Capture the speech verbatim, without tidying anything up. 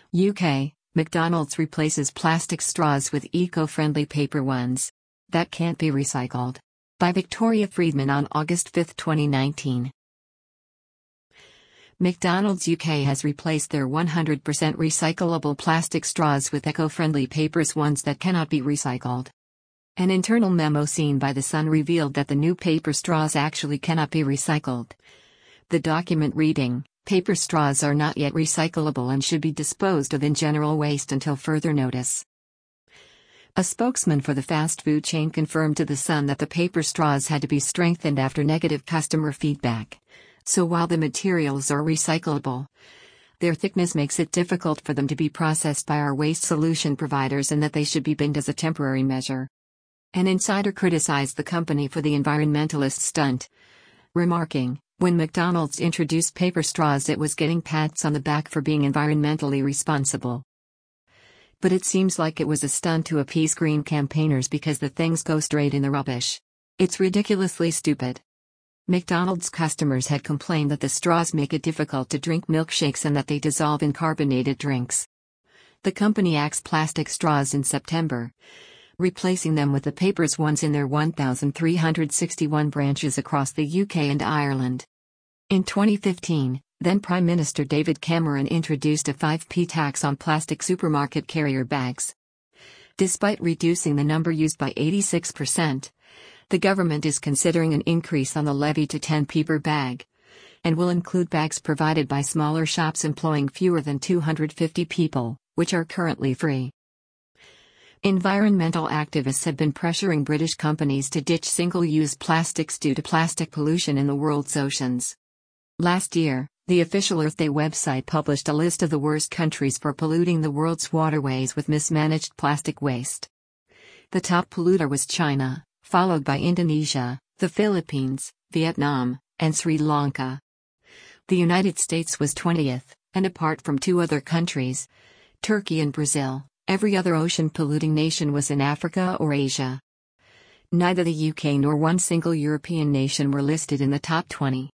U K, McDonald's replaces plastic straws with eco-friendly paper ones that can't be recycled. By Victoria Friedman on August fifth, twenty nineteen. McDonald's U K has replaced their one hundred percent recyclable plastic straws with eco-friendly papers ones that cannot be recycled. An internal memo seen by The Sun revealed that the new paper straws actually cannot be recycled. The document reading, "Paper straws are not yet recyclable and should be disposed of in general waste until further notice." A spokesman for the fast food chain confirmed to The Sun that the paper straws had to be strengthened after negative customer feedback. So while the materials are recyclable, their thickness makes it difficult for them to be processed by our waste solution providers and that they should be binned as a temporary measure. An insider criticized the company for the environmentalist stunt, remarking, "When McDonald's introduced paper straws, it was getting pats on the back for being environmentally responsible. But it seems like it was a stunt to appease green campaigners because the things go straight in the rubbish. It's ridiculously stupid." McDonald's customers had complained that the straws make it difficult to drink milkshakes and that they dissolve in carbonated drinks. The company axed plastic straws in September, replacing them with the papers ones in their one thousand three hundred sixty-one branches across the U K and Ireland. In twenty fifteen, then Prime Minister David Cameron introduced a five p tax on plastic supermarket carrier bags. Despite reducing the number used by eighty-six percent, the government is considering an increase on the levy to ten p per bag, and will include bags provided by smaller shops employing fewer than two hundred fifty people, which are currently free. Environmental activists have been pressuring British companies to ditch single-use plastics due to plastic pollution in the world's oceans. Last year, the official Earth Day website published a list of the worst countries for polluting the world's waterways with mismanaged plastic waste. The top polluter was China, followed by Indonesia, the Philippines, Vietnam, and Sri Lanka. The United States was twentieth, and apart from two other countries, Turkey and Brazil, every other ocean-polluting nation was in Africa or Asia. Neither the U K nor one single European nation were listed in the top twenty.